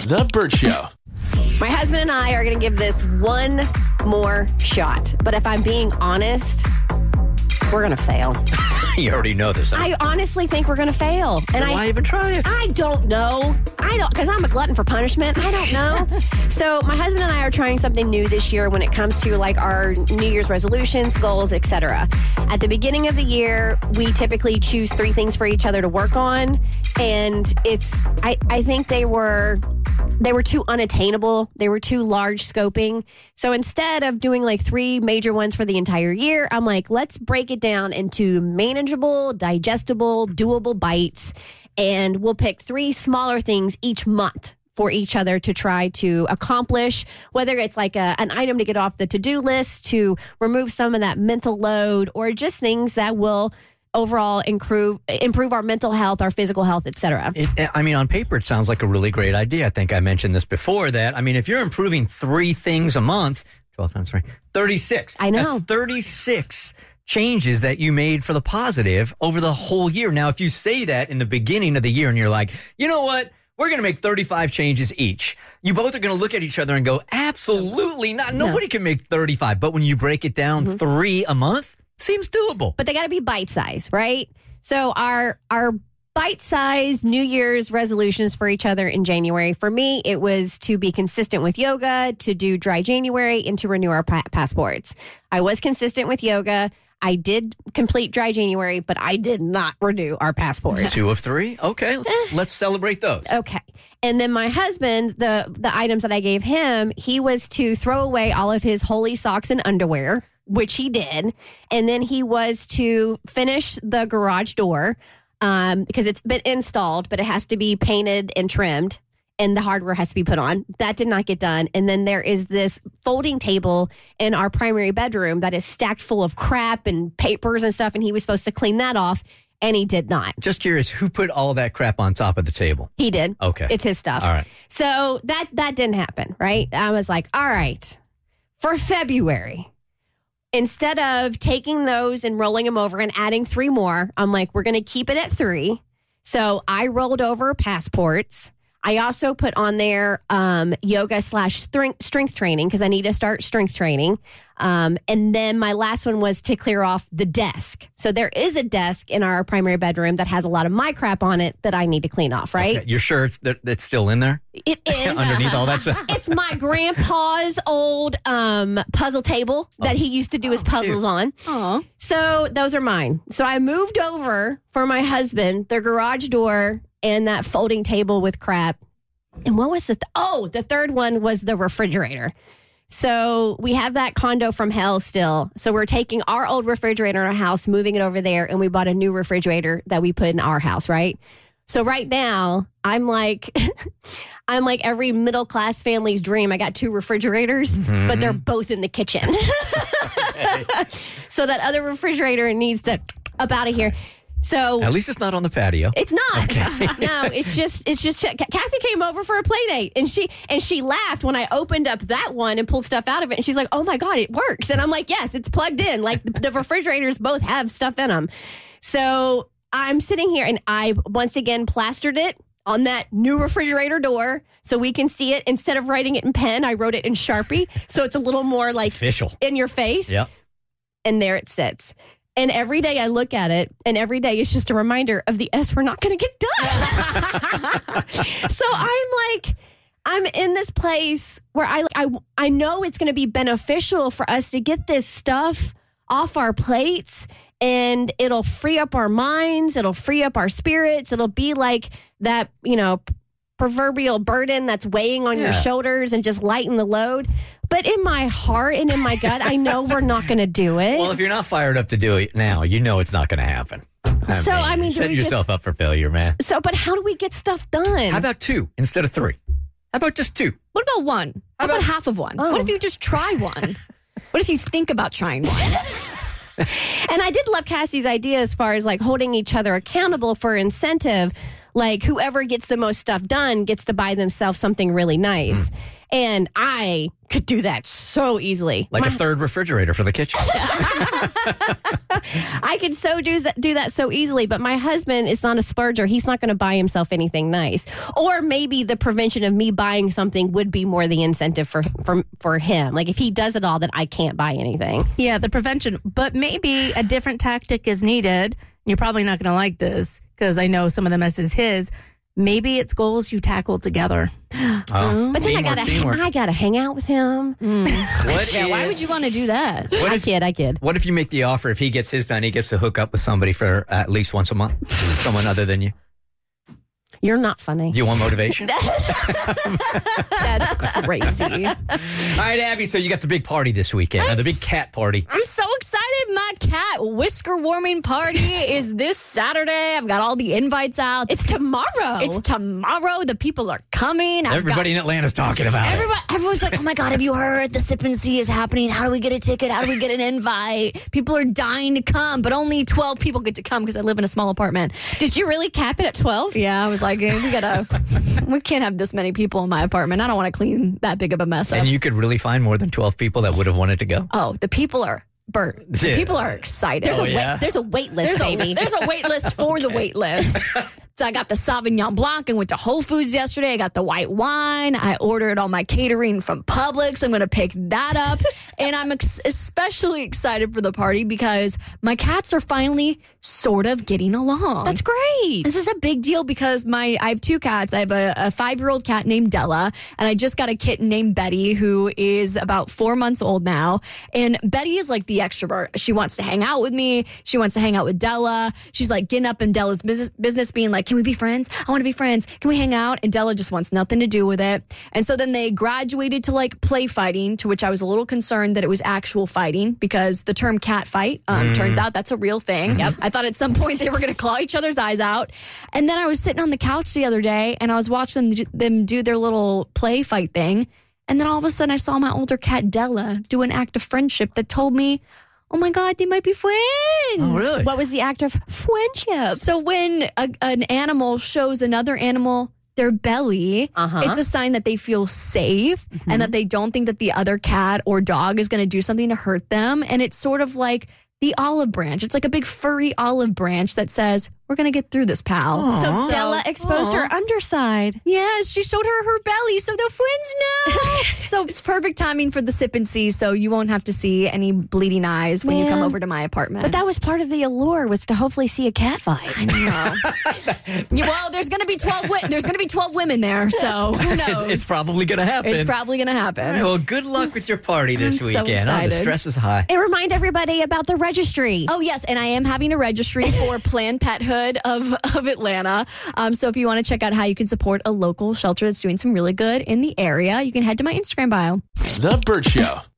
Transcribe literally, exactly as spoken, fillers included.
The Bert Show. My husband and I are going to give this one more shot. But if I'm being honest, we're going to fail. You already know this. Huh? I honestly think we're going to fail. And Then I, why even try it? I don't know. I don't, because I'm a glutton for punishment. I don't know. So my husband and I are trying something new this year when it comes to like our New Year's resolutions, goals, et cetera. At the beginning of the year, we typically choose three things for each other to work on. And it's, I, I think they were... They were too unattainable. They were too large scoping. So instead of doing like three major ones for the entire year, I'm like, let's break it down into manageable, digestible, doable bites. And we'll pick three smaller things each month for each other to try to accomplish, whether it's like a, an item to get off the to-do list, to remove some of that mental load, or just things that will overall improve improve our mental health, our physical health, et cetera. It, I mean, on paper, it sounds like a really great idea. I think I mentioned this before that, I mean, if you're improving three things a month, twelve times three, thirty-six. I know. That's thirty-six changes that you made for the positive over the whole year. Now, if you say that in the beginning of the year and you're like, you know what? We're going to make thirty-five changes each. You both are going to look at each other and go, absolutely not. No. Nobody can make thirty-five. But when you break it down mm-hmm. three a month, seems doable. But they got to be bite-sized, right? So our our bite-sized New Year's resolutions for each other in January, for me, it was to be consistent with yoga, to do dry January, and to renew our pa- passports. I was consistent with yoga. I did complete dry January, but I did not renew our passports. Two of three? Okay, let's, let's celebrate those. Okay. And then my husband, the the items that I gave him, he was to throw away all of his holy socks and underwear, which he did. And then he was to finish the garage door um, because it's been installed, but it has to be painted and trimmed, and the hardware has to be put on. That did not get done. And then there is this folding table in our primary bedroom that is stacked full of crap and papers and stuff, and he was supposed to clean that off, and he did not. Just curious, who put all that crap on top of the table? He did. Okay. It's his stuff. All right. So that that didn't happen, right? I was like, all right, for February, instead of taking those and rolling them over and adding three more, I'm like, we're going to keep it at three. So I rolled over passports. I also put on there um, yoga slash strength, strength training because I need to start strength training. Um, and then my last one was to clear off the desk. So there is a desk in our primary bedroom that has a lot of my crap on it that I need to clean off, right? Okay. You're sure it's, that, it's still in there? It is. Underneath all that stuff? It's my grandpa's old um, puzzle table that he used to do his puzzles on. Aww. So those are mine. So I moved over for my husband, the garage door, and that folding table with crap. And what was the, th- oh, the third one was the refrigerator. So we have that condo from hell still. So we're taking our old refrigerator in our house, moving it over there, and we bought a new refrigerator that we put in our house, right? So right now, I'm like, I'm like every middle class family's dream. I got two refrigerators, mm-hmm. but they're both in the kitchen. So that other refrigerator needs to up out of here. So at least it's not on the patio. It's not. Okay. No, it's just it's just Cassie came over for a play date, and she and she laughed when I opened up that one and pulled stuff out of it, and she's like, "Oh my God, it works!" And I'm like, "Yes, it's plugged in. Like the refrigerators both have stuff in them." So I'm sitting here, and I once again plastered it on that new refrigerator door so we can see it. Instead of writing it in pen, I wrote it in Sharpie, so it's a little more like official in your face. Yep. And there it sits. And every day I look at it, and every day it's just a reminder of the S we're not going to get done. So I'm like, I'm in this place where I, I, I know it's going to be beneficial for us to get this stuff off our plates, and it'll free up our minds. It'll free up our spirits. It'll be like that, you know, proverbial burden that's weighing on yeah. your shoulders and just lighten the load. But in my heart and in my gut, I know we're not going to do it. Well, if you're not fired up to do it now, you know it's not going to happen. I so, mean, I mean, set yourself just, up for failure, man. So, but how do we get stuff done? How about two instead of three? How about just two? What about one? How, How about, about half of one? Oh. What if you just try one? What if you think about trying one? And I did love Cassie's idea as far as like holding each other accountable for incentive. Like whoever gets the most stuff done gets to buy themselves something really nice. Mm. And I could do that so easily. Like My- a third refrigerator for the kitchen. I could so do that, do that so easily, but my husband is not a splurger. He's not going to buy himself anything nice. Or maybe the prevention of me buying something would be more the incentive for, for, for him. Like if he does it all, that I can't buy anything. Yeah, the prevention. But maybe a different tactic is needed. You're probably not going to like this because I know some of the mess is his. Maybe it's goals you tackle together. Oh, But then I teamwork, gotta, teamwork. I gotta hang out with him. What Yeah, why if- would you want to do that? What I if, kid, I kid. what if you make the offer? If he gets his done, he gets to hook up with somebody for at least once a month, someone other than you. You're not funny. Do you want motivation? All That's crazy. right, Abby. So you got the big party this weekend, uh, the big cat party. I'm so excited. My cat whisker warming party is this Saturday. I've got all the invites out. It's tomorrow. It's tomorrow. The people are coming. I've Everybody in Atlanta's talking about got, it. everyone, everyone's like, oh my God, have you heard? The Sip and See is happening. How do we get a ticket? How do we get an invite? People are dying to come, but only twelve people get to come because I live in a small apartment. Did you really cap it at twelve? Yeah, I was like, hey, we gotta, we can't have this many people in my apartment. I don't want to clean that big of a mess up. And you could really find more than twelve people that would have wanted to go. Oh, the people are burnt. The Yeah. people are excited. There's, Oh, a yeah? wait, there's a wait list, There's baby. a, there's a wait list for the wait list. So I got the Sauvignon Blanc and went to Whole Foods yesterday. I got the white wine. I ordered all my catering from Publix. I'm going to pick that up. And I'm ex- especially excited for the party because my cats are finally sort of getting along. That's great. This is a big deal because my I have two cats. I have a, a five-year-old cat named Della, and I just got a kitten named Betty, who is about four months old now. And Betty is like the extrovert. She wants to hang out with me. She wants to hang out with Della. She's like getting up in Della's business, business being like, can we be friends? I want to be friends. Can we hang out? And Della just wants nothing to do with it. And so then they graduated to like play fighting, to which I was a little concerned that it was actual fighting because the term cat fight, um, turns out that's a real thing. Yep. I thought at some point they were going to claw each other's eyes out. And then I was sitting on the couch the other day and I was watching them do, them do their little play fight thing. And then all of a sudden I saw my older cat Della do an act of friendship that told me, oh my God, they might be friends. Oh, really? What was the act of friendship? So when a, an animal shows another animal their belly, Uh-huh. it's a sign that they feel safe and that they don't think that the other cat or dog is going to do something to hurt them. And it's sort of like the olive branch. It's like a big furry olive branch that says, we're going to get through this, pal. Aw. So Della exposed her underside. Yes, she showed her her belly, so they're friends now. So it's perfect timing for the Sip and See, so you won't have to see any bleeding eyes when you come Man. over to my apartment. But that was part of the allure, was to hopefully see a cat fight. I know. Yeah, well, there's going to be twelve. Wi- there's going to be twelve women there, so who knows? It's probably going to happen. It's probably going to happen. All right, well, good luck with your party this I'm so weekend. Oh, the excited. stress is high. And remind everybody about the registry. Oh, yes. And I am having a registry for Planned Parenthood of, of Atlanta. Um, so if you want to check out how you can support a local shelter that's doing some really good in the area, you can head to my Instagram bio. The Burt Show.